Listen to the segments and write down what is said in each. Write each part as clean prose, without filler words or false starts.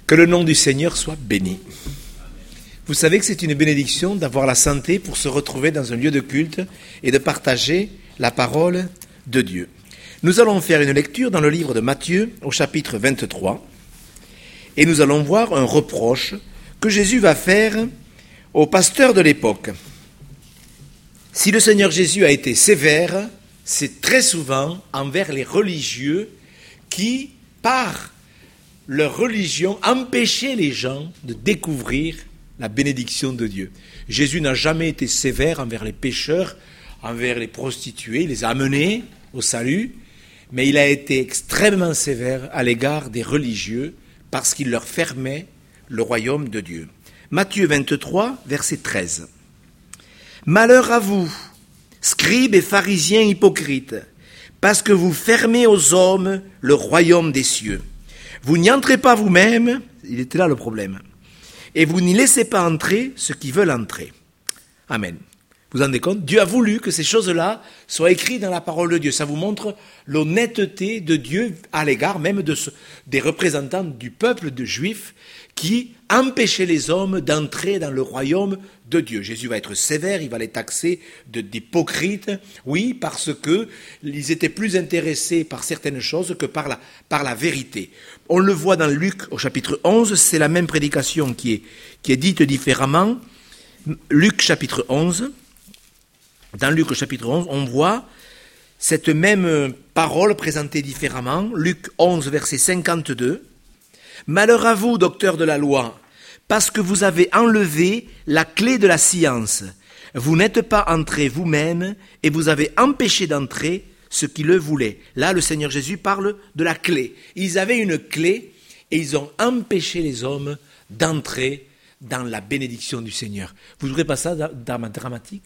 Que le nom du Seigneur soit béni. Vous savez que c'est une bénédiction d'avoir la santé pour se retrouver dans un lieu de culte et de partager la parole de Dieu. Nous allons faire une lecture dans le livre de Matthieu au chapitre 23 et nous allons voir un reproche que Jésus va faire aux pasteurs de l'époque. Si le Seigneur Jésus a été sévère, c'est très souvent envers les religieux qui, par leur religion, empêchaient les gens de découvrir la bénédiction de Dieu. Jésus n'a jamais été sévère envers les pécheurs, envers les prostituées, il les a amenés au salut, mais il a été extrêmement sévère à l'égard des religieux parce qu'il leur fermait le royaume de Dieu. Matthieu 23, verset 13. « Malheur à vous, scribes et pharisiens hypocrites, parce que vous fermez aux hommes le royaume des cieux. Vous n'y entrez pas vous-même, il était là le problème, et vous n'y laissez pas entrer ceux qui veulent entrer. » Amen. Vous vous rendez compte ? Dieu a voulu que ces choses-là soient écrites dans la parole de Dieu. Ça vous montre l'honnêteté de Dieu à l'égard même des représentants du peuple de Juifs qui empêchaient les hommes d'entrer dans le royaume de Dieu. Jésus va être sévère, il va les taxer d'hypocrites, oui, parce qu'ils étaient plus intéressés par certaines choses que par la vérité. On le voit dans Luc au chapitre 11, c'est la même prédication qui est dite différemment. Luc chapitre 11. Dans Luc au chapitre 11, on voit cette même parole présentée différemment. Luc 11, verset 52. « Malheur à vous, docteurs de la loi, parce que vous avez enlevé la clé de la science. Vous n'êtes pas entrés vous-même et vous avez empêché d'entrer ceux qui le voulaient. » Là, le Seigneur Jésus parle de la clé. Ils avaient une clé et ils ont empêché les hommes d'entrer dans la bénédiction du Seigneur. Vous ne trouvez pas ça dramatique ?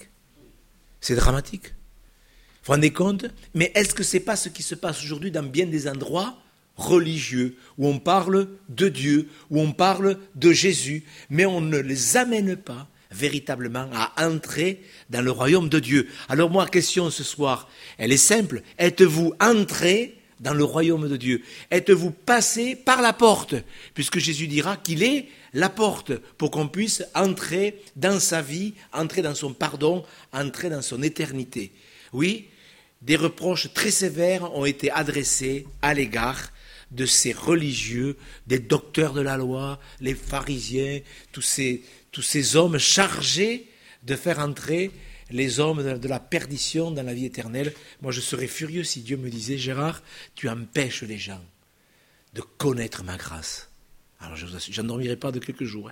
C'est dramatique. Vous vous rendez compte ? Mais est-ce que ce n'est pas ce qui se passe aujourd'hui dans bien des endroits religieux, où on parle de Dieu, où on parle de Jésus, mais on ne les amène pas véritablement à entrer dans le royaume de Dieu. Alors moi, la question ce soir, elle est simple. Êtes-vous entrés dans le royaume de Dieu ? Êtes-vous passés par la porte ? Puisque Jésus dira qu'il est la porte pour qu'on puisse entrer dans sa vie, entrer dans son pardon, entrer dans son éternité. Oui, des reproches très sévères ont été adressés à l'égard de ces religieux, des docteurs de la loi, les pharisiens, tous ces hommes chargés de faire entrer les hommes de la perdition dans la vie éternelle. Moi, je serais furieux si Dieu me disait « Gérard, tu empêches les gens de connaître ma grâce. » Alors, je n'en dormirai pas de quelques jours.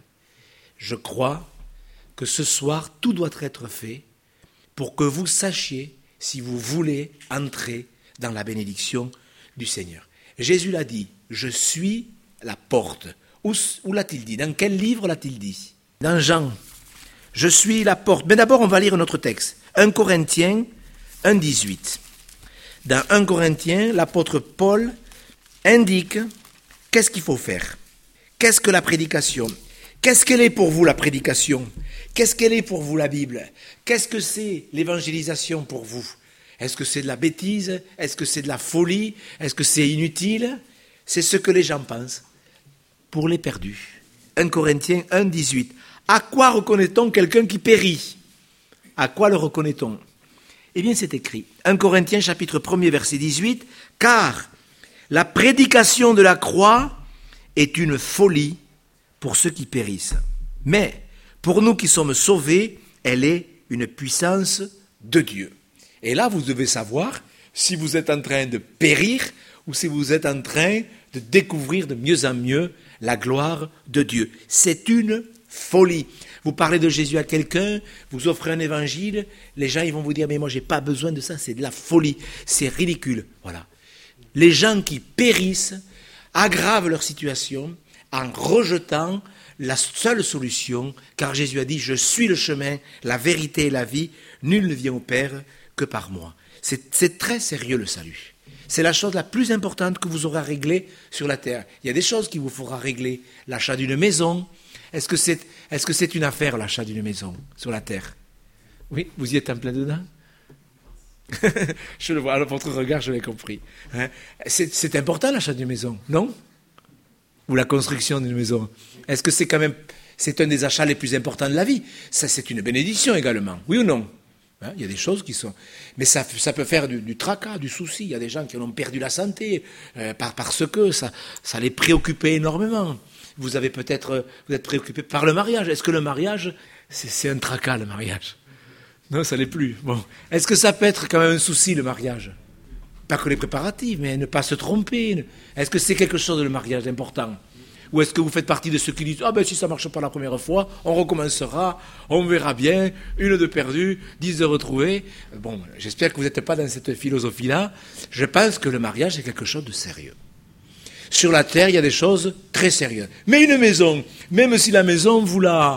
Je crois que ce soir, tout doit être fait pour que vous sachiez si vous voulez entrer dans la bénédiction du Seigneur. Jésus l'a dit, je suis la porte. Où l'a-t-il dit ? Dans quel livre l'a-t-il dit ? Dans Jean. Je suis la porte. Mais d'abord, on va lire notre texte. 1 Corinthiens 1, 18. Dans 1 Corinthiens, l'apôtre Paul indique qu'est-ce qu'il faut faire. Qu'est-ce que la prédication ? Qu'est-ce qu'elle est pour vous, la prédication ? Qu'est-ce qu'elle est pour vous, la Bible ? Qu'est-ce que c'est l'évangélisation pour vous ? Est-ce que c'est de la bêtise ? Est-ce que c'est de la folie ? Est-ce que c'est inutile ? C'est ce que les gens pensent pour les perdus. 1 Corinthiens 1, 18. À quoi reconnaît-on quelqu'un qui périt ? À quoi le reconnaît-on ? Eh bien, c'est écrit. 1 Corinthiens chapitre 1er, verset 18. « Car la prédication de la croix est une folie pour ceux qui périssent. Mais pour nous qui sommes sauvés, elle est une puissance de Dieu. » Et là, vous devez savoir si vous êtes en train de périr ou si vous êtes en train de découvrir de mieux en mieux la gloire de Dieu. C'est une folie. Vous parlez de Jésus à quelqu'un, vous offrez un évangile, les gens ils vont vous dire « mais moi j'ai pas besoin de ça, c'est de la folie, c'est ridicule. » Voilà. Les gens qui périssent aggravent leur situation en rejetant la seule solution, car Jésus a dit « je suis le chemin, la vérité et la vie, nul ne vient au Père que par moi. » C'est très sérieux le salut. C'est la chose la plus importante que vous aurez à régler sur la terre. Il y a des choses qu'il vous faudra régler. L'achat d'une maison. Est-ce que c'est une affaire, l'achat d'une maison sur la terre ? Oui, vous y êtes en plein dedans ? Je le vois, à votre regard, je l'ai compris. C'est important l'achat d'une maison, non ? ou la construction d'une maison? Est-ce que c'est quand même, c'est un des achats les plus importants de la vie? Ça, c'est une bénédiction également, oui ou non? Hein, il y a des choses qui sont... Mais ça peut faire du tracas, du souci. Il y a des gens qui ont perdu la santé parce que ça les préoccupait énormément. Vous êtes préoccupé par le mariage. Est-ce que le mariage, c'est un tracas, le mariage? Non, ça l'est plus. Bon. Est-ce que ça peut être quand même un souci, le mariage? Pas que les préparatifs, mais ne pas se tromper. Est-ce que c'est quelque chose, le mariage, d'important? Ou est-ce que vous faites partie de ceux qui disent « Ah ben si ça ne marche pas la première fois, on recommencera, on verra bien, 1 de perdu, 10 de retrouvé ». Bon, j'espère que vous n'êtes pas dans cette philosophie-là. Je pense que le mariage est quelque chose de sérieux. Sur la terre, il y a des choses très sérieuses. Mais une maison, même si la maison, vous la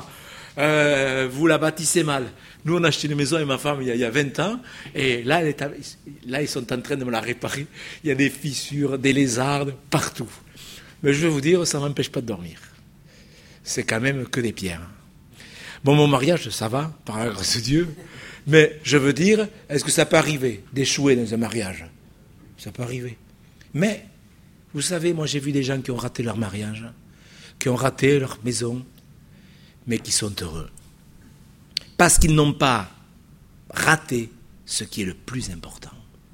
bâtissez mal. Nous, on a acheté une maison avec ma femme il y a 20 ans, et là, ils sont en train de me la réparer. Il y a des fissures, des lézardes, partout. Mais je vais vous dire, ça ne m'empêche pas de dormir. C'est quand même que des pierres. Bon, mon mariage, ça va, par la grâce de Dieu. Mais je veux dire, est-ce que ça peut arriver d'échouer dans un mariage? Ça peut arriver. Mais, vous savez, moi j'ai vu des gens qui ont raté leur mariage, qui ont raté leur maison, mais qui sont heureux. Parce qu'ils n'ont pas raté ce qui est le plus important.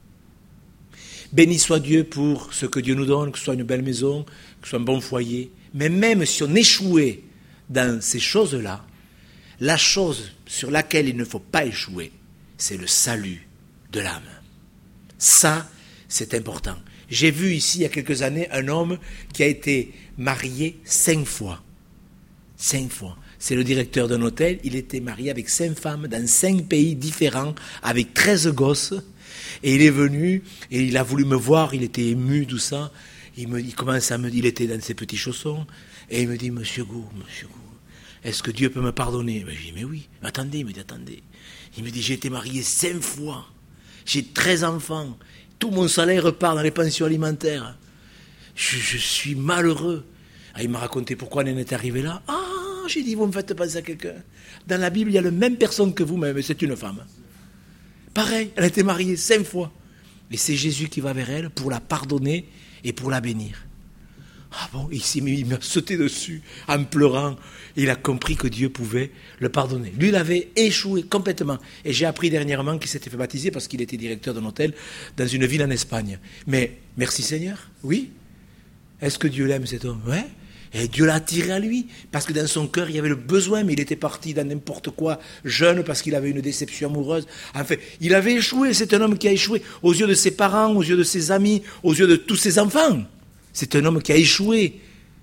Béni soit Dieu pour ce que Dieu nous donne, que ce soit une belle maison, que ce soit un bon foyer. Mais même si on échouait dans ces choses-là, la chose sur laquelle il ne faut pas échouer, c'est le salut de l'âme. Ça, c'est important. J'ai vu ici, il y a quelques années, un homme qui a été marié 5 fois. 5 fois. C'est le directeur d'un hôtel. Il était marié avec 5 femmes dans 5 pays différents, avec 13 gosses. Et il est venu, et il a voulu me voir, il était ému, tout ça. Il commence à me dire, il était dans ses petits chaussons, et il me dit, Monsieur Gou, est-ce que Dieu peut me pardonner? Je dis, mais oui. Attendez, il me dit, attendez. Il me dit, j'ai été marié 5 fois, j'ai 13 enfants, tout mon salaire part dans les pensions alimentaires. Je suis malheureux. Il m'a raconté pourquoi on en est arrivé là. Ah, j'ai dit, vous me faites penser à quelqu'un. Dans la Bible, il y a la même personne que vous, mais c'est une femme. Pareil, elle a été mariée 5 fois. Et c'est Jésus qui va vers elle pour la pardonner et pour la bénir. Ah bon, il m'a sauté dessus en pleurant. Il a compris que Dieu pouvait le pardonner. Lui, il avait échoué complètement. Et j'ai appris dernièrement qu'il s'était fait baptiser parce qu'il était directeur d'un hôtel dans une ville en Espagne. Mais merci Seigneur, oui. Est-ce que Dieu l'aime cet homme? Ouais. Et Dieu l'a attiré à lui, parce que dans son cœur, il y avait le besoin, mais il était parti dans n'importe quoi, jeune, parce qu'il avait une déception amoureuse. Enfin, il avait échoué, c'est un homme qui a échoué, aux yeux de ses parents, aux yeux de ses amis, aux yeux de tous ses enfants. C'est un homme qui a échoué.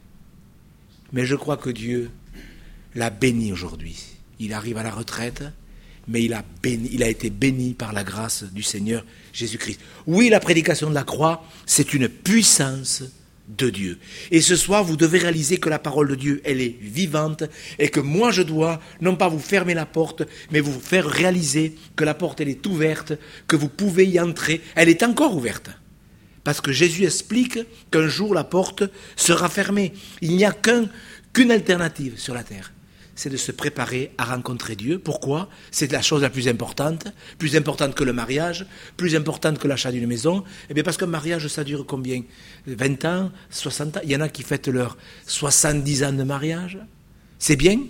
Mais je crois que Dieu l'a béni aujourd'hui. Il arrive à la retraite, mais il a été béni par la grâce du Seigneur Jésus-Christ. Oui, la prédication de la croix, c'est une puissance de Dieu. Et ce soir, vous devez réaliser que la parole de Dieu, elle est vivante et que moi, je dois non pas vous fermer la porte, mais vous faire réaliser que la porte, elle est ouverte, que vous pouvez y entrer. Elle est encore ouverte. Parce que Jésus explique qu'un jour, la porte sera fermée. Il n'y a qu'une alternative sur la terre. C'est de se préparer à rencontrer Dieu. Pourquoi? C'est la chose la plus importante que le mariage, plus importante que l'achat d'une maison. Eh bien parce qu'un mariage, ça dure combien? 20 ans, 60 ans? Il y en a qui fêtent leurs 70 ans de mariage. C'est bien?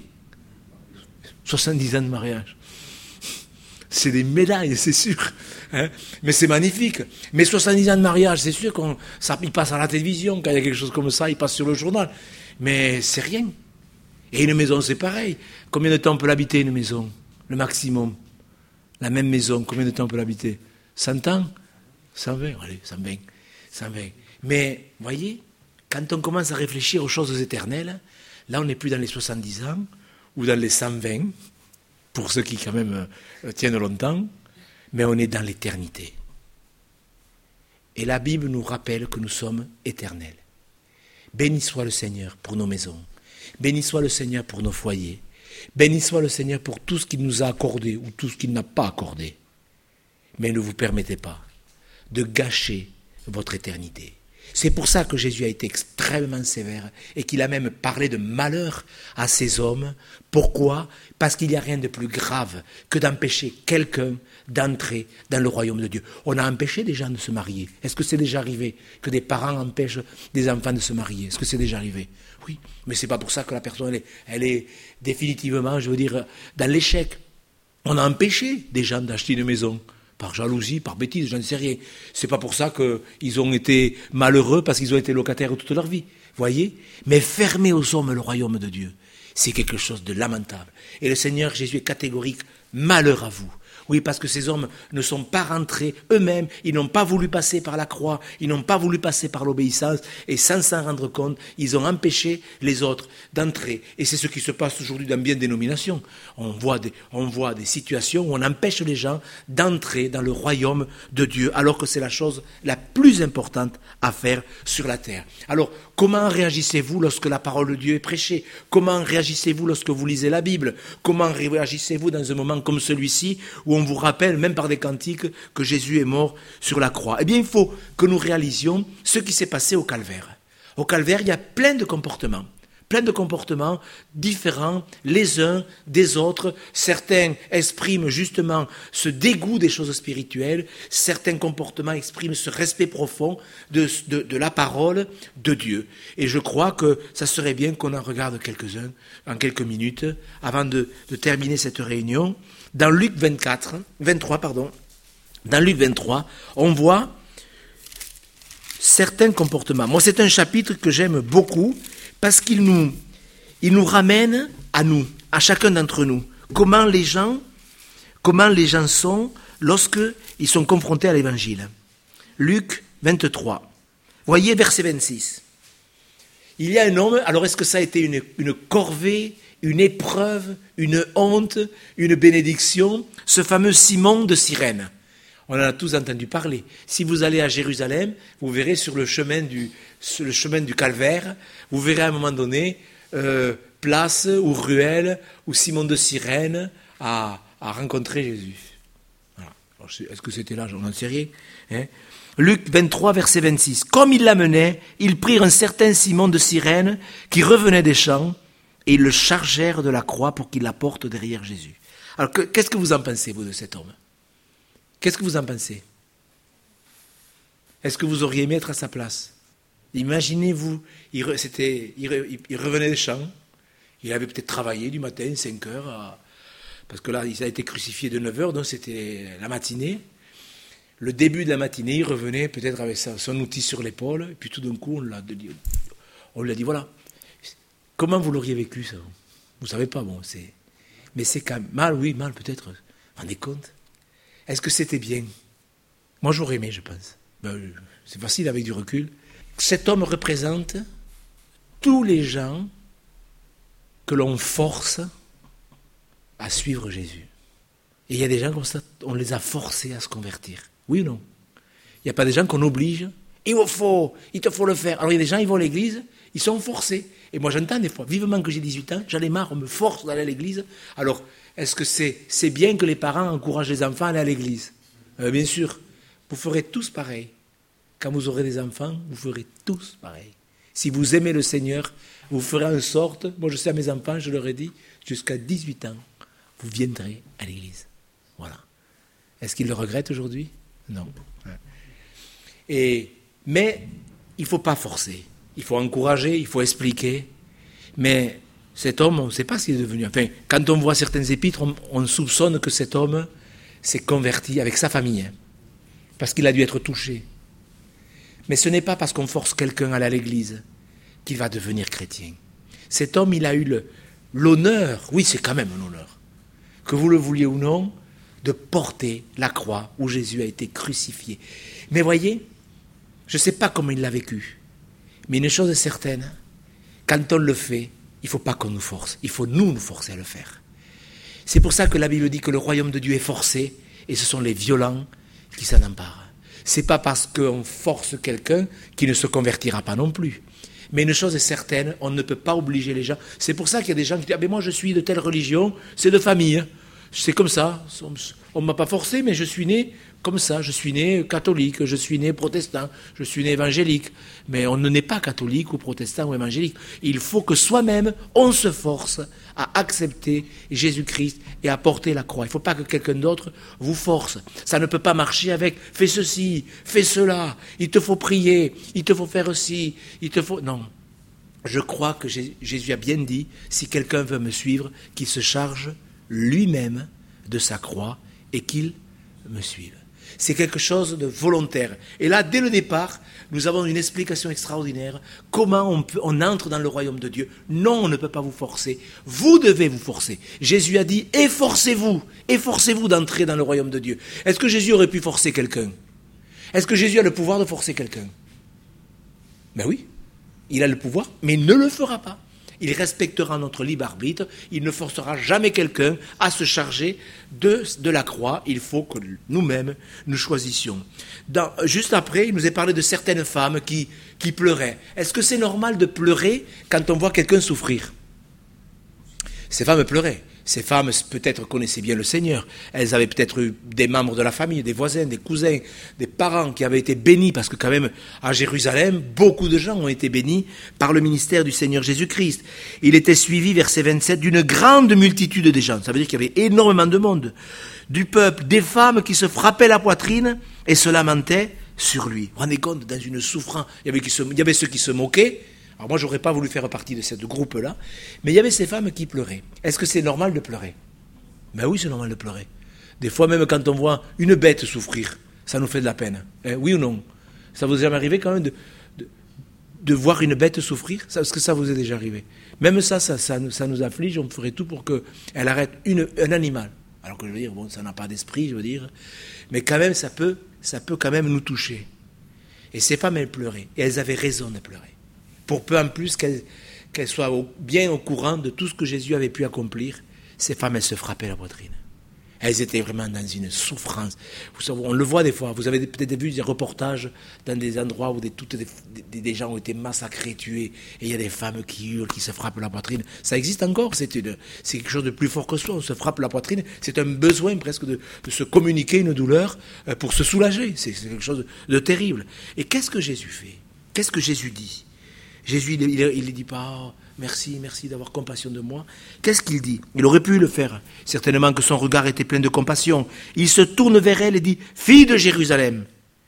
70 ans de mariage. C'est des médailles, c'est sûr. Hein? Mais c'est magnifique. Mais 70 ans de mariage, c'est sûr qu'il passe à la télévision. Quand il y a quelque chose comme ça, il passe sur le journal. Mais c'est rien. Et une maison, c'est pareil. Combien de temps on peut l'habiter, une maison? Le maximum. La même maison, combien de temps on peut l'habiter? 100 ans? 120? Allez, 120. 120. Mais, voyez, quand on commence à réfléchir aux choses éternelles, là, on n'est plus dans les 70 ans, ou dans les 120, pour ceux qui, quand même, tiennent longtemps, mais on est dans l'éternité. Et la Bible nous rappelle que nous sommes éternels. Béni soit le Seigneur pour nos maisons. Béni soit le Seigneur pour nos foyers. Béni soit le Seigneur pour tout ce qu'il nous a accordé ou tout ce qu'il n'a pas accordé. Mais ne vous permettez pas de gâcher votre éternité. C'est pour ça que Jésus a été extrêmement sévère et qu'il a même parlé de malheur à ces hommes. Pourquoi ? Parce qu'il n'y a rien de plus grave que d'empêcher quelqu'un d'entrer dans le royaume de Dieu. On a empêché des gens de se marier. Est-ce que c'est déjà arrivé que des parents empêchent des enfants de se marier ? Est-ce que c'est déjà arrivé ? Oui, mais c'est pas pour ça que la personne elle est définitivement, je veux dire, dans l'échec. On a empêché des gens d'acheter une maison. Par jalousie, par bêtise, je ne sais rien. C'est pas pour ça qu'ils ont été malheureux parce qu'ils ont été locataires toute leur vie. Voyez ? Mais fermer aux hommes le royaume de Dieu, c'est quelque chose de lamentable. Et le Seigneur Jésus est catégorique. Malheur à vous. Oui, parce que ces hommes ne sont pas rentrés eux-mêmes, ils n'ont pas voulu passer par la croix, ils n'ont pas voulu passer par l'obéissance, et sans s'en rendre compte, ils ont empêché les autres d'entrer. Et c'est ce qui se passe aujourd'hui dans bien des dénominations. On voit des situations où on empêche les gens d'entrer dans le royaume de Dieu, alors que c'est la chose la plus importante à faire sur la terre. Alors, comment réagissez-vous lorsque la parole de Dieu est prêchée ? Comment réagissez-vous lorsque vous lisez la Bible ? Comment réagissez-vous dans un moment comme celui-ci, où on vous rappelle, même par des cantiques, que Jésus est mort sur la croix ? Eh bien, il faut que nous réalisions ce qui s'est passé au Calvaire. Au Calvaire, il y a plein de comportements différents les uns des autres. Certains expriment justement ce dégoût des choses spirituelles, certains comportements expriment ce respect profond de la parole de Dieu. Et je crois que ça serait bien qu'on en regarde quelques-uns en quelques minutes avant de terminer cette réunion. Dans Luc 23, dans Luc 23, on voit certains comportements. Moi, c'est un chapitre que j'aime beaucoup parce qu'il nous ramène à nous, à chacun d'entre nous. Comment les gens sont lorsqu'ils sont confrontés à l'Évangile. Luc 23. Voyez verset 26. Il y a un homme, alors est-ce que ça a été une corvée, une épreuve, une honte, une bénédiction, ce fameux Simon de Cyrène. On en a tous entendu parler. Si vous allez à Jérusalem, vous verrez sur le chemin du Calvaire, vous verrez à un moment donné place ou ruelle où Simon de Cyrène a rencontré Jésus. Voilà. Alors, est-ce que c'était là ? Je n'en sais rien. Hein ? Luc 23, verset 26. Comme ils l'amenaient, ils prirent un certain Simon de Cyrène qui revenait des champs et ils le chargèrent de la croix pour qu'il la porte derrière Jésus. Alors, qu'est-ce que vous en pensez, vous, de cet homme ? Qu'est-ce que vous en pensez ? Est-ce que vous auriez aimé être à sa place ? Imaginez-vous, il revenait des champs, il avait peut-être travaillé du matin, 5 heures, parce que là, il a été crucifié de 9 heures, donc c'était la matinée. Le début de la matinée, il revenait peut-être avec son outil sur l'épaule, et puis tout d'un coup, on lui a dit, voilà, comment vous l'auriez vécu, ça ? Vous savez pas, bon, mais c'est quand même mal, oui, mal peut-être, vous vous rendez compte ? Est-ce que c'était bien ? Moi, j'aurais aimé, je pense. C'est facile avec du recul. Cet homme représente tous les gens que l'on force à suivre Jésus. Et il y a des gens comme ça, on les a forcés à se convertir. Oui ou non ? Il n'y a pas des gens qu'on oblige. Il te faut le faire. Alors il y a des gens, ils vont à l'église, ils sont forcés. Et moi j'entends des fois, vivement que j'ai 18 ans, j'en ai marre, on me force d'aller à l'église. Alors, est-ce que c'est bien que les parents encouragent les enfants à aller à l'église ? Bien sûr, vous ferez tous pareil. Quand vous aurez des enfants, vous ferez tous pareil. Si vous aimez le Seigneur, vous ferez en sorte, moi je sais à mes enfants, je leur ai dit, jusqu'à 18 ans, vous viendrez à l'église. Voilà. Est-ce qu'ils le regrettent aujourd'hui ? Non. Mais il ne faut pas forcer. Il faut encourager, il faut expliquer. Mais cet homme, on ne sait pas ce qu'il est devenu. Enfin, quand on voit certains épîtres, on soupçonne que cet homme s'est converti avec sa famille. Parce qu'il a dû être touché. Mais ce n'est pas parce qu'on force quelqu'un à aller à l'église qu'il va devenir chrétien. Cet homme, il a eu l'honneur, oui c'est quand même un honneur, que vous le vouliez ou non, de porter la croix où Jésus a été crucifié. Mais voyez, je ne sais pas comment il l'a vécu, mais une chose est certaine, quand on le fait, il ne faut pas qu'on nous force, il faut nous forcer à le faire. C'est pour ça que la Bible dit que le royaume de Dieu est forcé, et ce sont les violents qui s'en emparent. C'est pas parce qu'on force quelqu'un qu'il ne se convertira pas non plus. Mais une chose est certaine, on ne peut pas obliger les gens. C'est pour ça qu'il y a des gens qui disent « Ah ben moi je suis de telle religion, c'est de famille. C'est comme ça. On ne m'a pas forcé, mais je suis né comme ça. Je suis né catholique, je suis né protestant, je suis né évangélique. Mais on ne naît pas catholique ou protestant ou évangélique. Il faut que soi-même, on se force à accepter Jésus-Christ et à porter la croix. Il ne faut pas que quelqu'un d'autre vous force. Ça ne peut pas marcher avec « fais ceci, fais cela, il te faut prier, il te faut faire ci, il te faut… » Non. Je crois que Jésus a bien dit, si quelqu'un veut me suivre, qu'il se charge lui-même de sa croix et qu'il me suive. C'est quelque chose de volontaire. Et là, dès le départ, nous avons une explication extraordinaire. Comment on entre dans le royaume de Dieu. Non, on ne peut pas vous forcer. Vous devez vous forcer. Jésus a dit, efforcez-vous d'entrer dans le royaume de Dieu. Est-ce que Jésus aurait pu forcer quelqu'un? Est-ce que Jésus a le pouvoir de forcer quelqu'un? Ben oui, il a le pouvoir, mais il ne le fera pas. Il respectera notre libre arbitre, il ne forcera jamais quelqu'un à se charger de la croix. Il faut que nous-mêmes, nous choisissions. Juste après, il nous est parlé de certaines femmes qui pleuraient. Est-ce que c'est normal de pleurer quand on voit quelqu'un souffrir? Ces femmes pleuraient. Ces femmes peut-être connaissaient bien le Seigneur. Elles avaient peut-être eu des membres de la famille, des voisins, des cousins, des parents qui avaient été bénis, parce que quand même, à Jérusalem, beaucoup de gens ont été bénis par le ministère du Seigneur Jésus-Christ. Il était suivi, verset 27, d'une grande multitude de gens. Ça veut dire qu'il y avait énormément de monde, du peuple, des femmes qui se frappaient la poitrine et se lamentaient sur lui. Vous vous rendez compte, dans une souffrance, il y avait ceux qui se moquaient. Alors moi, je n'aurais pas voulu faire partie de ce groupe-là, mais il y avait ces femmes qui pleuraient. Est-ce que c'est normal de pleurer? Ben oui, c'est normal de pleurer. Des fois, même quand on voit une bête souffrir, ça nous fait de la peine. Oui ou non? Ça vous est jamais arrivé quand même de voir une bête souffrir? Est-ce que ça vous est déjà arrivé? Même ça nous afflige, on ferait tout pour qu'elle arrête un animal. Alors que je veux dire, bon, ça n'a pas d'esprit, je veux dire, mais quand même, ça peut quand même nous toucher. Et ces femmes, elles pleuraient, et elles avaient raison de pleurer. Pour peu en plus qu'elles soient bien au courant de tout ce que Jésus avait pu accomplir, ces femmes, elles se frappaient la poitrine. Elles étaient vraiment dans une souffrance. Vous savez, on le voit des fois, vous avez peut-être vu des reportages dans des endroits où des gens ont été massacrés, tués, et il y a des femmes qui hurlent, qui se frappent la poitrine. Ça existe encore, c'est quelque chose de plus fort que soi, on se frappe la poitrine, c'est un besoin presque de se communiquer une douleur pour se soulager, c'est quelque chose de terrible. Et qu'est-ce que Jésus fait? Qu'est-ce que Jésus dit? Jésus, il ne dit pas « merci d'avoir compassion de moi ». Qu'est-ce qu'il dit? Il aurait pu le faire. Certainement que son regard était plein de compassion. Il se tourne vers elle et dit « Fille de Jérusalem,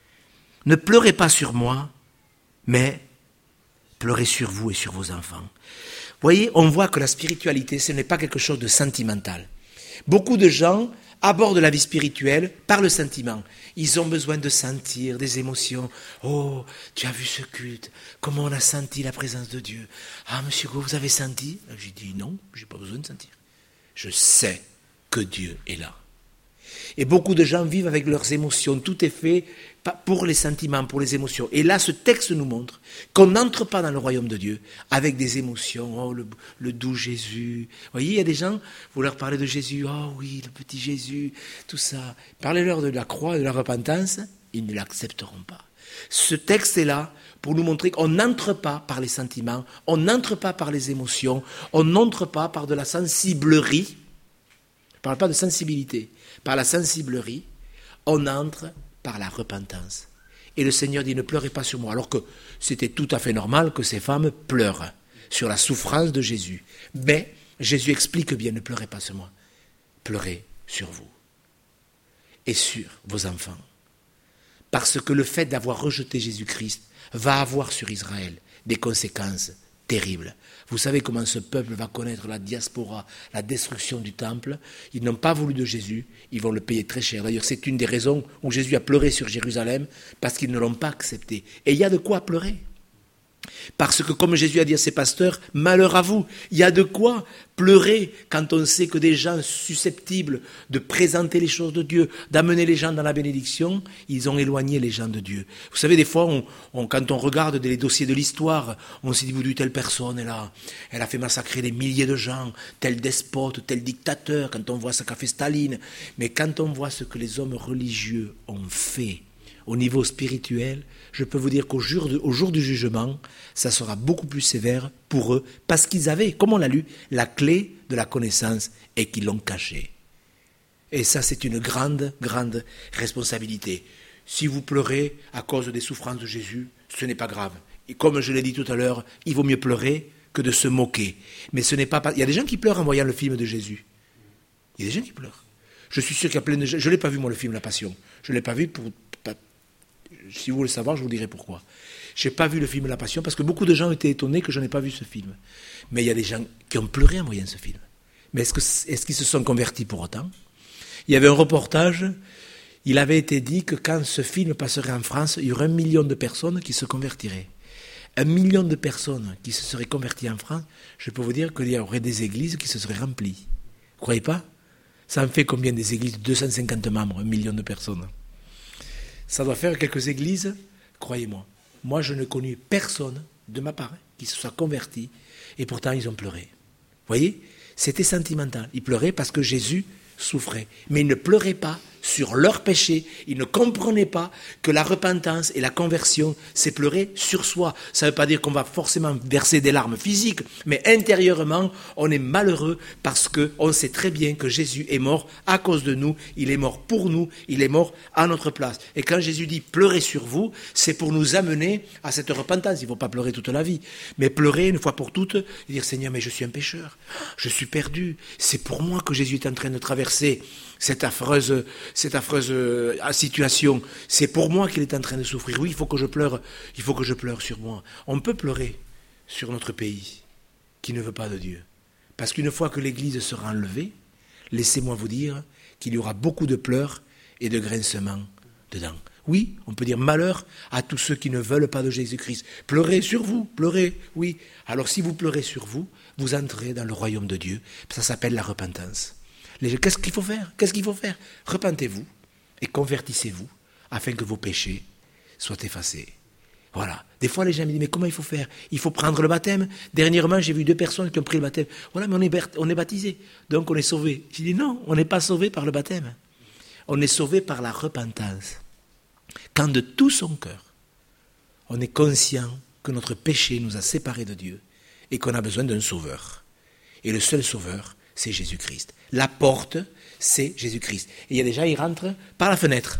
ne pleurez pas sur moi, mais pleurez sur vous et sur vos enfants. » Vous voyez, on voit que la spiritualité, ce n'est pas quelque chose de sentimental. Beaucoup de gens abordent la vie spirituelle par le sentiment. Ils ont besoin de sentir des émotions. Oh, tu as vu ce culte? Comment on a senti la présence de Dieu? Ah, monsieur Gau, vous avez senti? J'ai dit non, je n'ai pas besoin de sentir. Je sais que Dieu est là. Et beaucoup de gens vivent avec leurs émotions. Tout est fait pour les sentiments, pour les émotions. Et là, ce texte nous montre qu'on n'entre pas dans le royaume de Dieu avec des émotions. Oh, le doux Jésus. Vous voyez, il y a des gens, vous leur parlez de Jésus. Oh oui, le petit Jésus, tout ça. Parlez-leur de la croix, de la repentance. Ils ne l'accepteront pas. Ce texte est là pour nous montrer qu'on n'entre pas par les sentiments, on n'entre pas par les émotions, on n'entre pas par de la sensiblerie. Je ne parle pas de sensibilité. Par la sensiblerie, on entre par la repentance. Et le Seigneur dit, ne pleurez pas sur moi. Alors que c'était tout à fait normal que ces femmes pleurent sur la souffrance de Jésus. Mais Jésus explique bien, ne pleurez pas sur moi. Pleurez sur vous et sur vos enfants. Parce que le fait d'avoir rejeté Jésus-Christ va avoir sur Israël des conséquences terribles. Vous savez comment ce peuple va connaître la diaspora, la destruction du temple. Ils n'ont pas voulu de Jésus, ils vont le payer très cher. D'ailleurs, c'est une des raisons où Jésus a pleuré sur Jérusalem, parce qu'ils ne l'ont pas accepté. Et il y a de quoi pleurer. Parce que comme Jésus a dit à ses pasteurs, malheur à vous, il y a de quoi pleurer quand on sait que des gens susceptibles de présenter les choses de Dieu, d'amener les gens dans la bénédiction, ils ont éloigné les gens de Dieu. Vous savez, des fois, quand on regarde les dossiers de l'histoire, on se dit, vous dites, telle personne, elle a fait massacrer des milliers de gens, tel despote, tel dictateur, quand on voit ce qu'a fait Staline. Mais quand on voit ce que les hommes religieux ont fait, au niveau spirituel, je peux vous dire qu'au jour du jugement, ça sera beaucoup plus sévère pour eux, parce qu'ils avaient, comme on l'a lu, la clé de la connaissance et qu'ils l'ont cachée. Et ça, c'est une grande, grande responsabilité. Si vous pleurez à cause des souffrances de Jésus, ce n'est pas grave. Et comme je l'ai dit tout à l'heure, il vaut mieux pleurer que de se moquer. Mais ce n'est pas... Il y a des gens qui pleurent en voyant le film de Jésus. Il y a des gens qui pleurent. Je suis sûr qu'il y a plein de gens... Je ne l'ai pas vu, moi, le film La Passion. Je ne l'ai pas vu pour... Si vous voulez savoir, je vous dirai pourquoi. Je n'ai pas vu le film La Passion parce que beaucoup de gens ont été étonnés que je n'ai pas vu ce film. Mais il y a des gens qui ont pleuré en voyant ce film. Mais est-ce qu'ils se sont convertis pour autant ? Il y avait un reportage, il avait été dit que quand ce film passerait en France, il y aurait 1 million de personnes qui se convertiraient. 1 million de personnes qui se seraient converties en France, je peux vous dire qu'il y aurait des églises qui se seraient remplies. Vous croyez pas ? Ça en fait combien des églises ? 250 membres, 1 million de personnes. Ça doit faire quelques églises, croyez-moi. Moi, je ne connais personne, de ma part, qui se soit converti, et pourtant ils ont pleuré. Vous voyez ? C'était sentimental. Ils pleuraient parce que Jésus souffraient. Mais ils ne pleuraient pas sur leur péché. Ils ne comprenaient pas que la repentance et la conversion, c'est pleurer sur soi. Ça ne veut pas dire qu'on va forcément verser des larmes physiques, mais intérieurement, on est malheureux parce qu'on sait très bien que Jésus est mort à cause de nous. Il est mort pour nous. Il est mort à notre place. Et quand Jésus dit « pleurez sur vous », c'est pour nous amener à cette repentance. Il ne faut pas pleurer toute la vie, mais pleurer une fois pour toutes et dire « Seigneur, mais je suis un pécheur. Je suis perdu. C'est pour moi que Jésus est en train de traverser cette affreuse situation. C'est pour moi qu'il est en train de souffrir. Oui, il faut que je pleure sur moi. On peut pleurer sur notre pays qui ne veut pas de Dieu. Parce qu'une fois que l'Église sera enlevée, laissez-moi vous dire qu'il y aura beaucoup de pleurs et de grincements dedans. Oui, on peut dire malheur à tous ceux qui ne veulent pas de Jésus-Christ. Pleurez sur vous, pleurez, oui. Alors si vous pleurez sur vous, vous entrez dans le royaume de Dieu. Ça s'appelle la repentance. Qu'est-ce qu'il faut faire ? Repentez-vous et convertissez-vous afin que vos péchés soient effacés. Voilà. Des fois, les gens me disent, mais comment il faut faire ? Il faut prendre le baptême. Dernièrement, j'ai vu 2 personnes qui ont pris le baptême. Voilà, mais on est baptisé. Donc, on est sauvé. J'ai dit, non, on n'est pas sauvé par le baptême. On est sauvé par la repentance. Quand de tout son cœur, on est conscient que notre péché nous a séparés de Dieu et qu'on a besoin d'un sauveur. Et le seul sauveur, c'est Jésus-Christ. La porte, c'est Jésus-Christ. Et il y a des gens, ils rentrent par la fenêtre.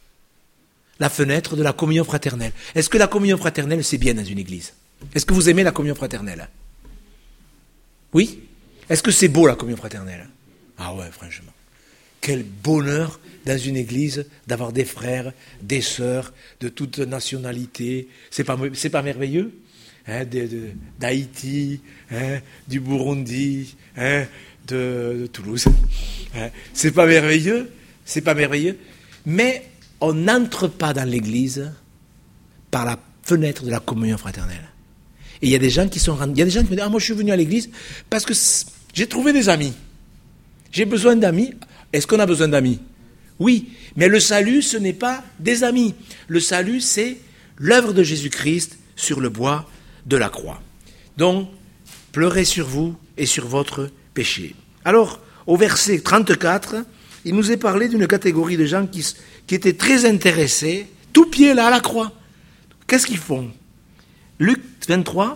La fenêtre de la communion fraternelle. Est-ce que la communion fraternelle, c'est bien dans une église ? Est-ce que vous aimez la communion fraternelle ? Oui ? Est-ce que c'est beau la communion fraternelle ? Ah ouais, franchement. Quel bonheur dans une église d'avoir des frères, des sœurs de toute nationalité. C'est pas merveilleux ? D'Haïti, du Burundi, de Toulouse. C'est pas merveilleux, mais on n'entre pas dans l'église par la fenêtre de la communion fraternelle. Et il y a des gens qui me disent, moi je suis venu à l'église parce que j'ai trouvé des amis. J'ai besoin d'amis. Est-ce qu'on a besoin d'amis ? Oui, mais le salut, ce n'est pas des amis. Le salut, c'est l'œuvre de Jésus-Christ sur le bois de la croix. Donc, pleurez sur vous et sur votre péché. Alors, au verset 34, il nous est parlé d'une catégorie de gens qui étaient très intéressés, tout pied là à la croix. Qu'est-ce qu'ils font ? Luc 23,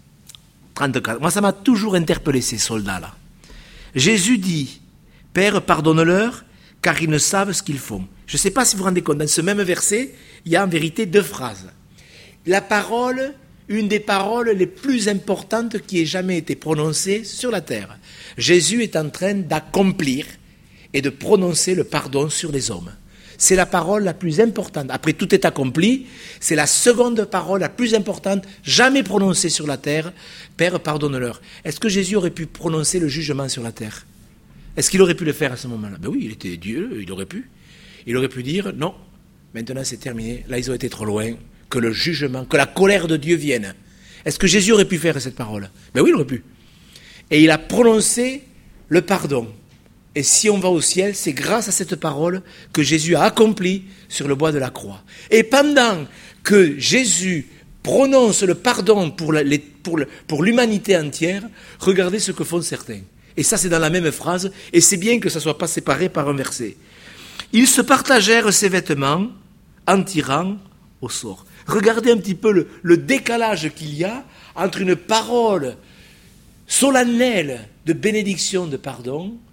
34. Moi, ça m'a toujours interpellé, ces soldats-là. Jésus dit, « Père, pardonne-leur, car ils ne savent ce qu'ils font. » Je ne sais pas si vous vous rendez compte, dans ce même verset, il y a en vérité 2 phrases. La parole, une des paroles les plus importantes qui ait jamais été prononcée sur la terre. Jésus est en train d'accomplir et de prononcer le pardon sur les hommes. C'est la parole la plus importante. Après tout est accompli, c'est la seconde parole la plus importante jamais prononcée sur la terre. Père, pardonne-leur. Est-ce que Jésus aurait pu prononcer le jugement sur la terre ? Est-ce qu'il aurait pu le faire à ce moment-là ? Ben oui, il était Dieu, il aurait pu. Il aurait pu dire, non, maintenant c'est terminé, là ils ont été trop loin, que le jugement, que la colère de Dieu vienne. Est-ce que Jésus aurait pu faire cette parole ? Ben oui, il aurait pu. Et il a prononcé le pardon. Et si on va au ciel, c'est grâce à cette parole que Jésus a accompli sur le bois de la croix. Et pendant que Jésus prononce le pardon pour l'humanité entière, regardez ce que font certains. Et ça, c'est dans la même phrase, et c'est bien que ça ne soit pas séparé par un verset. Ils se partagèrent ses vêtements en tirant au sort. Regardez un petit peu le décalage qu'il y a entre une parole solennelle de bénédiction, de pardon,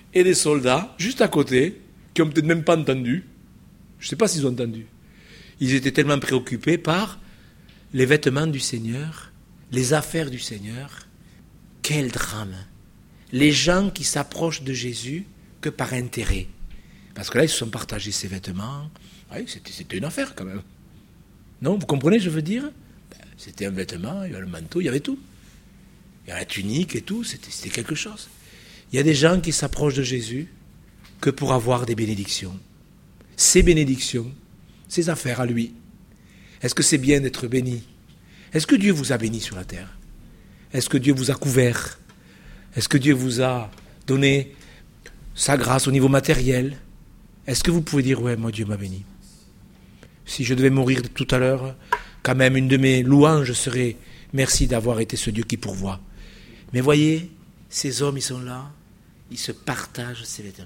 et des soldats, juste à côté, qui n'ont peut-être même pas entendu. Je ne sais pas s'ils ont entendu. Ils étaient tellement préoccupés par les vêtements du Seigneur, les affaires du Seigneur. Quel drame! Les gens qui s'approchent de Jésus que par intérêt. Parce que là, ils se sont partagés ces vêtements. Oui, c'était une affaire quand même. Non, vous comprenez, je veux dire? C'était un vêtement, il y avait le manteau, il y avait tout. Il y avait la tunique et tout, c'était quelque chose. Il y a des gens qui s'approchent de Jésus que pour avoir des bénédictions. Ces bénédictions, ces affaires à lui. Est-ce que c'est bien d'être béni? Est-ce que Dieu vous a béni sur la terre? Est-ce que Dieu vous a couvert? Est-ce que Dieu vous a donné sa grâce au niveau matériel? Est-ce que vous pouvez dire, ouais, moi Dieu m'a béni? Si je devais mourir tout à l'heure, quand même une de mes louanges serait merci d'avoir été ce Dieu qui pourvoit. Mais voyez, ces hommes, ils sont là, ils se partagent ces vêtements.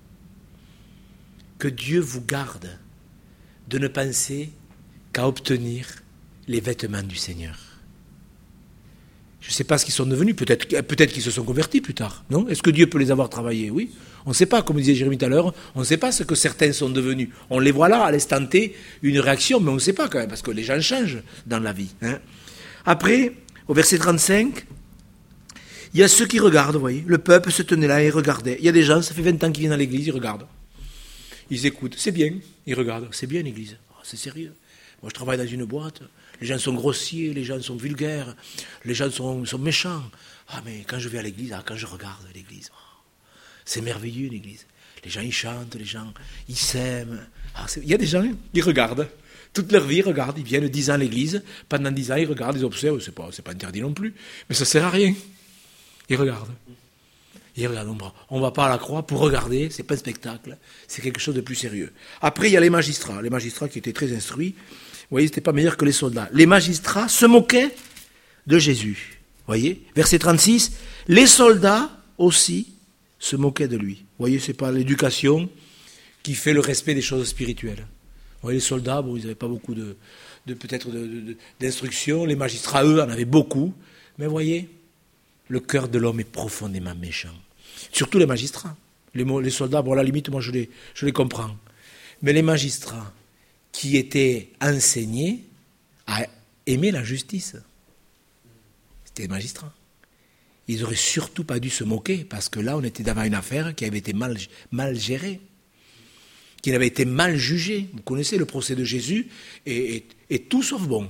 Que Dieu vous garde de ne penser qu'à obtenir les vêtements du Seigneur. Je ne sais pas ce qu'ils sont devenus, peut-être qu'ils se sont convertis plus tard, non? Est-ce que Dieu peut les avoir travaillés? Oui. On ne sait pas, comme disait Jérémie tout à l'heure, on ne sait pas ce que certains sont devenus. On les voit là, à l'instant T, une réaction, mais on ne sait pas quand même, parce que les gens changent dans la vie. Hein. Après, au verset 35, il y a ceux qui regardent, vous voyez, le peuple se tenait là et regardait. Il y a des gens, ça fait 20 ans qu'ils viennent à l'église, ils regardent. Ils écoutent, c'est bien, ils regardent, c'est bien l'église, c'est sérieux. Moi je travaille dans une boîte, les gens sont grossiers, les gens sont vulgaires, les gens sont méchants. Ah mais quand je vais à l'église, quand je regarde l'église, c'est merveilleux l'église. Les gens ils chantent, les gens ils s'aiment. Il y a des gens, ils regardent. Toute leur vie, ils regardent, ils viennent 10 ans à l'église, pendant 10 ans ils regardent, ils observent, c'est pas interdit non plus, mais ça sert à rien. Ils regardent. On ne va pas à la croix pour regarder, c'est pas un spectacle, c'est quelque chose de plus sérieux. Après, il y a les magistrats qui étaient très instruits. Vous voyez, c'était pas meilleur que les soldats. Les magistrats se moquaient de Jésus. Vous voyez, verset 36, les soldats aussi se moquaient de lui. Vous voyez, c'est pas l'éducation qui fait le respect des choses spirituelles. Vous voyez, les soldats, bon, ils n'avaient pas beaucoup d'instructions. Les magistrats, eux, en avaient beaucoup. Mais vous voyez, le cœur de l'homme est profondément méchant. Surtout les magistrats. Les soldats, bon, à la limite, moi, je les comprends. Mais les magistrats qui étaient enseignés à aimer la justice, c'était les magistrats. Ils n'auraient surtout pas dû se moquer, parce que là, on était devant une affaire qui avait été mal gérée, qui avait été mal jugée. Vous connaissez le procès de Jésus, et tout sauf bon.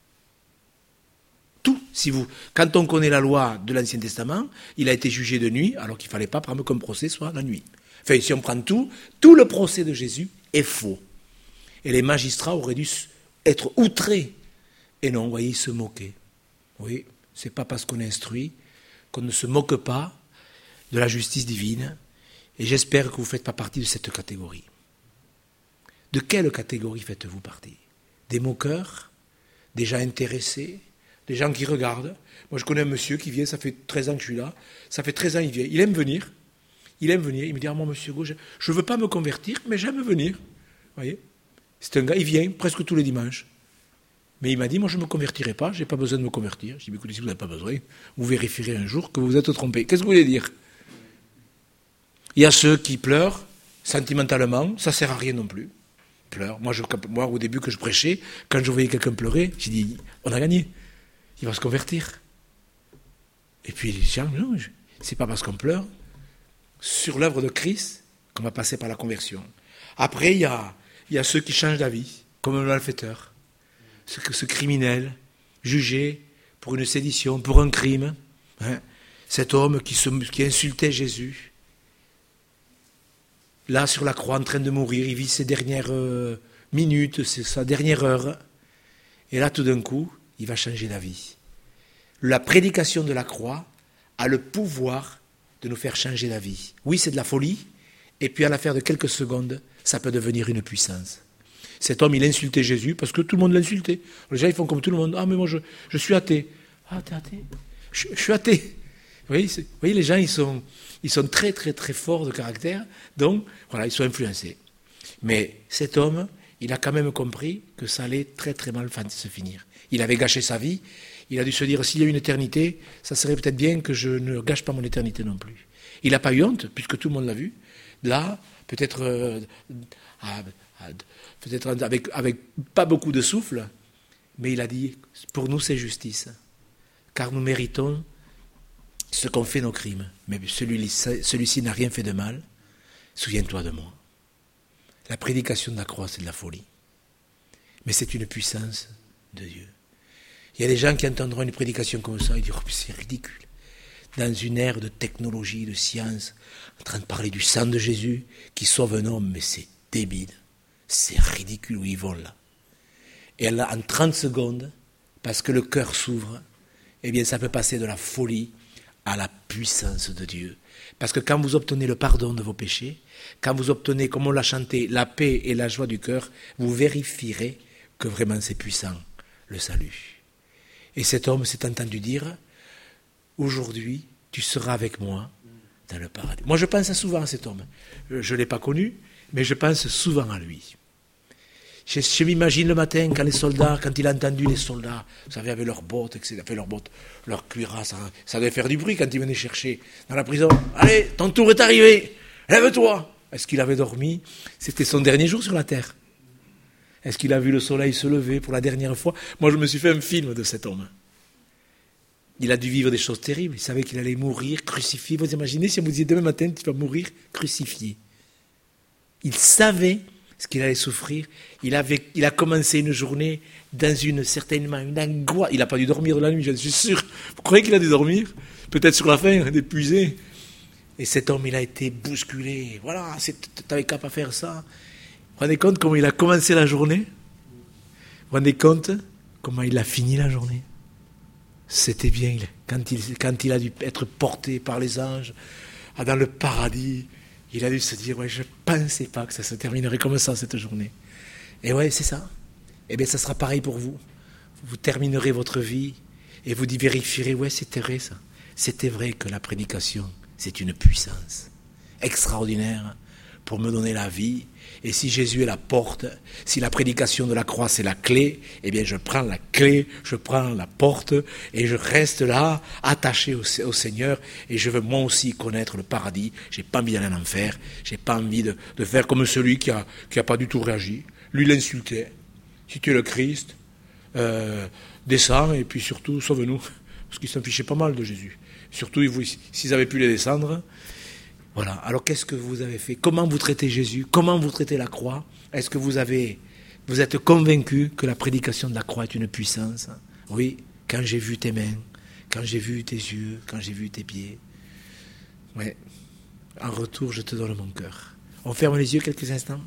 Tout. Quand on connaît la loi de l'Ancien Testament, il a été jugé de nuit, alors qu'il ne fallait pas prendre comme procès soit la nuit. Enfin, si on prend tout le procès de Jésus est faux. Et les magistrats auraient dû être outrés. Et non, vous voyez, ils se moquaient. Oui, c'est pas parce qu'on est instruit qu'on ne se moque pas de la justice divine. Et j'espère que vous ne faites pas partie de cette catégorie. De quelle catégorie faites-vous partie? Des moqueurs? Des gens intéressés? Des gens qui regardent? Moi, je connais un monsieur qui vient, ça fait 13 ans que je suis là, ça fait 13 ans qu'il vient. Il aime venir, il me dit, moi, monsieur Gauche, je ne veux pas me convertir, mais j'aime venir. Vous voyez? C'est un gars, il vient presque tous les dimanches. Mais il m'a dit, moi, je ne me convertirai pas, je n'ai pas besoin de me convertir. Je dis, écoutez, si vous n'avez pas besoin, vous vérifierez un jour que vous vous êtes trompé. Qu'est-ce que vous voulez dire? Il y a ceux qui pleurent, sentimentalement, ça ne sert à rien non plus. Pleurent. Moi, au début que je prêchais, quand je voyais quelqu'un pleurer, j'ai dit, on a gagné. Il va se convertir. Et puis les gens, non, c'est pas parce qu'on pleure sur l'œuvre de Christ qu'on va passer par la conversion. Après, il y a ceux qui changent d'avis, comme le malfaiteur, ce criminel, jugé pour une sédition, pour un crime. Hein, cet homme qui insultait Jésus. Là, sur la croix, en train de mourir, il vit ses dernières minutes, c'est sa dernière heure. Et là, tout d'un coup, il va changer d'avis. La prédication de la croix a le pouvoir de nous faire changer d'avis. Oui, c'est de la folie, et puis à l'affaire de quelques secondes, ça peut devenir une puissance. Cet homme, il insultait Jésus parce que tout le monde l'insultait. Les gens, ils font comme tout le monde. Ah, mais moi, je suis athée. Ah, t'es athée? Je suis athée. Vous voyez, les gens, ils sont très, très, très forts de caractère, donc, voilà, ils sont influencés. Mais cet homme, il a quand même compris que ça allait très, très mal se finir. Il avait gâché sa vie. Il a dû se dire, s'il y a une éternité, ça serait peut-être bien que je ne gâche pas mon éternité non plus. Il n'a pas eu honte, puisque tout le monde l'a vu. Là, peut-être avec pas beaucoup de souffle, mais il a dit, pour nous c'est justice, car nous méritons ce qu'ont fait nos crimes. Mais celui-ci n'a rien fait de mal, souviens-toi de moi. La prédication de la croix, c'est de la folie. Mais c'est une puissance de Dieu. Il y a des gens qui entendront une prédication comme ça et diront, c'est ridicule. Dans une ère de technologie, de science, en train de parler du sang de Jésus qui sauve un homme, mais c'est débile. C'est ridicule où ils vont là. Et là, en 30 secondes, parce que le cœur s'ouvre, eh bien ça peut passer de la folie à la puissance de Dieu. Parce que quand vous obtenez le pardon de vos péchés, quand vous obtenez, comme on l'a chanté, la paix et la joie du cœur, vous vérifierez que vraiment c'est puissant, le salut. Et cet homme s'est entendu dire, aujourd'hui, tu seras avec moi dans le paradis. Moi, je pense souvent à cet homme. Je ne l'ai pas connu, mais je pense souvent à lui. Je m'imagine le matin, quand il a entendu les soldats, vous savez, avec leurs bottes, etc., leur cuirasse, ça devait faire du bruit quand il venait chercher dans la prison. Allez, ton tour est arrivé, lève-toi. Est-ce qu'il avait dormi? C'était son dernier jour sur la terre. Est-ce qu'il a vu le soleil se lever pour la dernière fois? Moi, je me suis fait un film de cet homme. Il a dû vivre des choses terribles. Il savait qu'il allait mourir, crucifié. Vous imaginez si on vous disait demain matin, tu vas mourir crucifié. Il savait ce qu'il allait souffrir. Il a commencé une journée dans une angoisse. Il n'a pas dû dormir de la nuit, je suis sûr. Vous croyez qu'il a dû dormir? Peut-être sur la faim, épuisé. Et cet homme, il a été bousculé. Voilà, t'avais qu'à pas faire ça. Vous vous rendez compte comment il a commencé la journée? Vous vous rendez compte comment il a fini la journée? C'était bien, quand il a dû être porté par les anges dans le paradis, il a dû se dire, ouais, je ne pensais pas que ça se terminerait comme ça cette journée. Et ouais, c'est ça. Eh bien, ça sera pareil pour vous. Vous terminerez votre vie et vous vérifierez, ouais, c'était vrai ça. C'était vrai que la prédication, c'est une puissance extraordinaire pour me donner la vie. Et si Jésus est la porte, si la prédication de la croix c'est la clé, eh bien je prends la clé, je prends la porte et je reste là, attaché au Seigneur, et je veux moi aussi connaître le paradis. J'ai pas envie d'aller en enfer, j'ai pas envie de faire comme celui qui a pas du tout réagi. Lui l'insultait. Si tu es le Christ, descends et puis surtout sauve-nous. Parce qu'il s'en fichait pas mal de Jésus. Surtout s'ils avaient pu les descendre. Voilà. Alors qu'est-ce que vous avez fait? Comment vous traitez Jésus? Comment vous traitez la croix? Est-ce que vous êtes convaincu que la prédication de la croix est une puissance? Oui, quand j'ai vu tes mains, quand j'ai vu tes yeux, quand j'ai vu tes pieds. Ouais. En retour, je te donne mon cœur. On ferme les yeux quelques instants.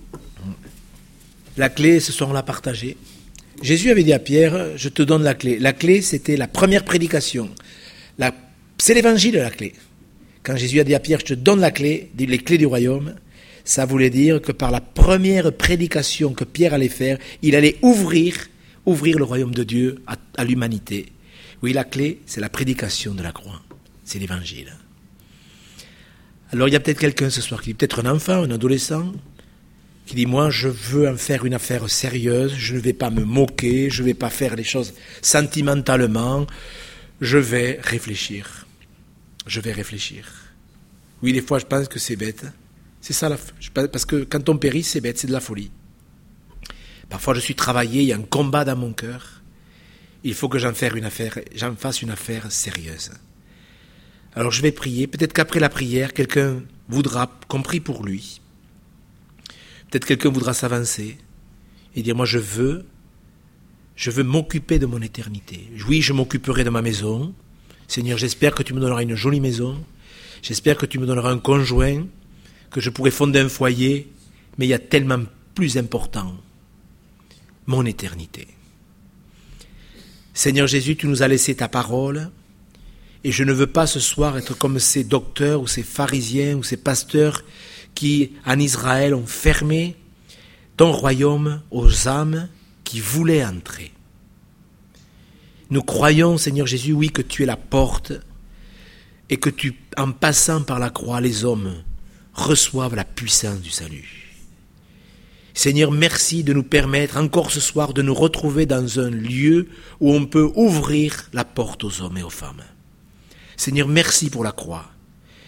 La clé, ce soir, on l'a partagée. Jésus avait dit à Pierre, je te donne la clé. La clé, c'était la première prédication. C'est l'évangile, la clé. Quand Jésus a dit à Pierre, je te donne la clé, les clés du royaume, ça voulait dire que par la première prédication que Pierre allait faire, il allait ouvrir le royaume de Dieu à l'humanité. Oui, la clé, c'est la prédication de la croix. C'est l'évangile. Alors il y a peut-être quelqu'un ce soir qui dit, peut-être un enfant, un adolescent, qui dit, moi je veux en faire une affaire sérieuse, je ne vais pas me moquer, je ne vais pas faire les choses sentimentalement, je vais réfléchir. Je vais réfléchir. Oui, des fois, je pense que c'est bête. C'est ça, parce que quand on périt, c'est bête, c'est de la folie. Parfois, je suis travaillé, il y a un combat dans mon cœur. Il faut que j'en fasse une affaire sérieuse. Alors, je vais prier. Peut-être qu'après la prière, quelqu'un voudra qu'on prie pour lui. Peut-être quelqu'un voudra s'avancer et dire, moi, je veux m'occuper de mon éternité. Oui, je m'occuperai de ma maison. Seigneur, j'espère que tu me donneras une jolie maison, j'espère que tu me donneras un conjoint, que je pourrai fonder un foyer, mais il y a tellement plus important, mon éternité. Seigneur Jésus, tu nous as laissé ta parole, et je ne veux pas ce soir être comme ces docteurs ou ces pharisiens ou ces pasteurs qui, en Israël, ont fermé ton royaume aux âmes qui voulaient entrer. Nous croyons, Seigneur Jésus, oui, que tu es la porte et que en passant par la croix, les hommes reçoivent la puissance du salut. Seigneur, merci de nous permettre encore ce soir de nous retrouver dans un lieu où on peut ouvrir la porte aux hommes et aux femmes. Seigneur, merci pour la croix.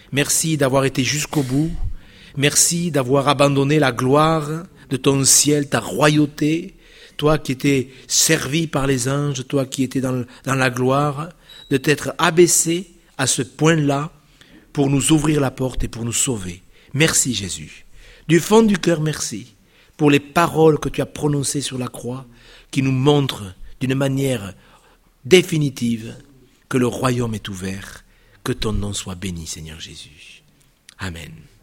Merci d'avoir été jusqu'au bout. Merci d'avoir abandonné la gloire de ton ciel, ta royauté, toi qui étais servi par les anges, toi qui étais dans la gloire, de t'être abaissé à ce point-là pour nous ouvrir la porte et pour nous sauver. Merci Jésus. Du fond du cœur, merci pour les paroles que tu as prononcées sur la croix qui nous montrent d'une manière définitive que le royaume est ouvert. Que ton nom soit béni, Seigneur Jésus. Amen.